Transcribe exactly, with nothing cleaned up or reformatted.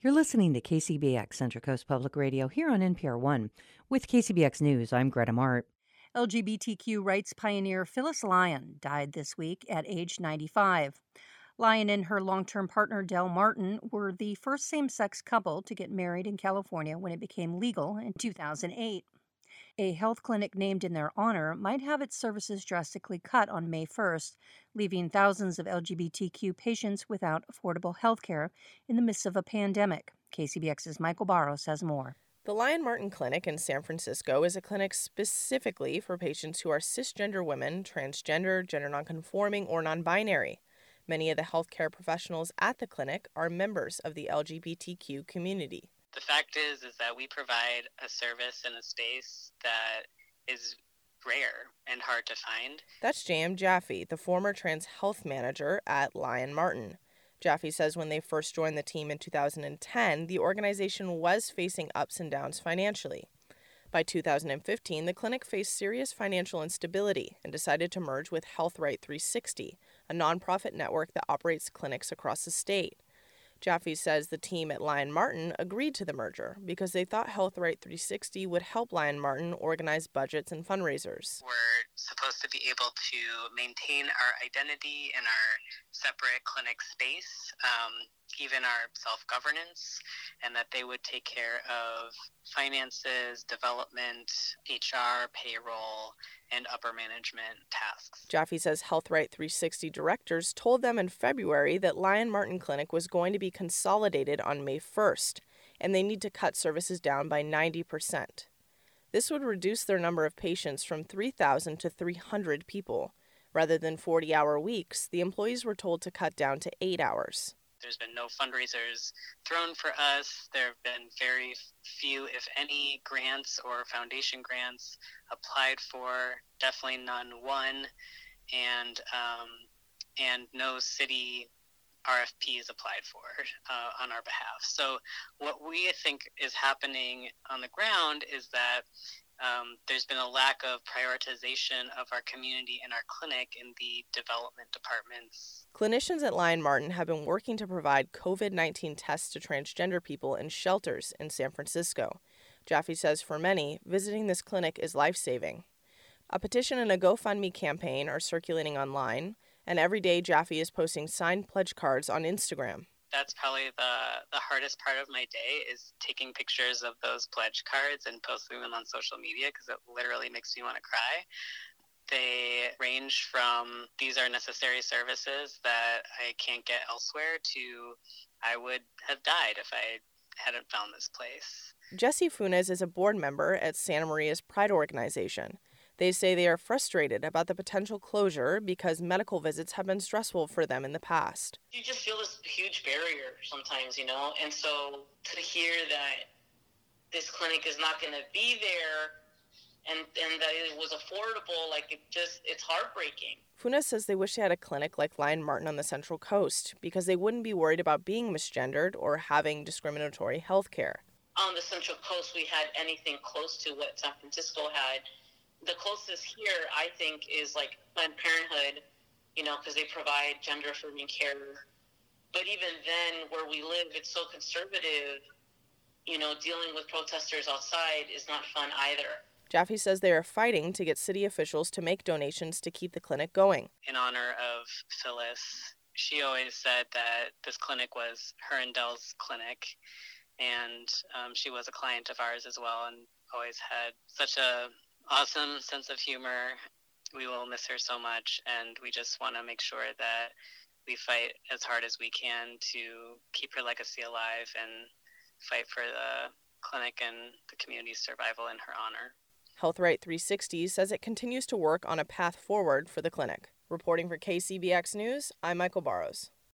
You're listening to K C B X, Central Coast Public Radio, here on N P R one. With K C B X News, I'm Greta Mart. L G B T Q rights pioneer Phyllis Lyon died this week at age ninety-five. Lyon and her long-term partner, Del Martin, were the first same-sex couple to get married in California when it became legal in two thousand eight. A health clinic named in their honor might have its services drastically cut on May first, leaving thousands of L G B T Q patients without affordable health care in the midst of a pandemic. K C B X's Michael Barros has more. The Lyon Martin Clinic in San Francisco is a clinic specifically for patients who are cisgender women, transgender, gender nonconforming, or non-binary. Many of the healthcare professionals at the clinic are members of the L G B T Q community. The fact is, is that we provide a service in a space that is rare and hard to find. That's J M Jaffe, the former trans health manager at Lyon Martin. Jaffe says when they first joined the team in two thousand ten, the organization was facing ups and downs financially. By two thousand fifteen, the clinic faced serious financial instability and decided to merge with Health Right three sixty, a nonprofit network that operates clinics across the state. Jaffe says the team at Lyon Martin agreed to the merger because they thought Health Right three sixty would help Lyon Martin organize budgets and fundraisers. We're supposed to be able to maintain our identity in our separate clinic space, um, even our self-governance, and that they would take care of finances, development, H R, payroll, and upper management tasks. Jaffe says Health Right three sixty directors told them in February that Lyon Martin Clinic was going to be consolidated on May first, and they need to cut services down by ninety percent. This would reduce their number of patients from three thousand to three hundred people. Rather than forty-hour weeks, the employees were told to cut down to eight hours. There's been no fundraisers thrown for us. There have been very few, if any, grants or foundation grants applied for. Definitely none won, and um, and no city R F Ps applied for uh, on our behalf. So what we think is happening on the ground is that Um, there's been a lack of prioritization of our community and our clinic in the development departments. Clinicians at Lyon Martin have been working to provide covid nineteen tests to transgender people in shelters in San Francisco. Jaffe says for many, visiting this clinic is life-saving. A petition and a GoFundMe campaign are circulating online, and every day Jaffe is posting signed pledge cards on Instagram. That's probably the, the hardest part of my day, is taking pictures of those pledge cards and posting them on social media, because it literally makes me want to cry. They range from these are necessary services that I can't get elsewhere to I would have died if I hadn't found this place. Jesse Funes is a board member at Santa Maria's Pride organization. They say they are frustrated about the potential closure because medical visits have been stressful for them in the past. You just feel this huge barrier sometimes, you know, and so to hear that this clinic is not going to be there and, and that it was affordable, like it just, it's heartbreaking. Funes says they wish they had a clinic like Lyon Martin on the Central Coast because they wouldn't be worried about being misgendered or having discriminatory health care. On the Central Coast, we had anything close to what San Francisco had. The closest here, I think, is like Planned Parenthood, you know, because they provide gender-affirming care. But even then, where we live, it's so conservative, you know, dealing with protesters outside is not fun either. Jaffe says they are fighting to get city officials to make donations to keep the clinic going. In honor of Phyllis, she always said that this clinic was her and Del's clinic, and um, she was a client of ours as well, and always had such a awesome sense of humor. We will miss her so much, and we just want to make sure that we fight as hard as we can to keep her legacy alive and fight for the clinic and the community's survival in her honor. Health Right three sixty says it continues to work on a path forward for the clinic. Reporting for K C B X News, I'm Michael Barros.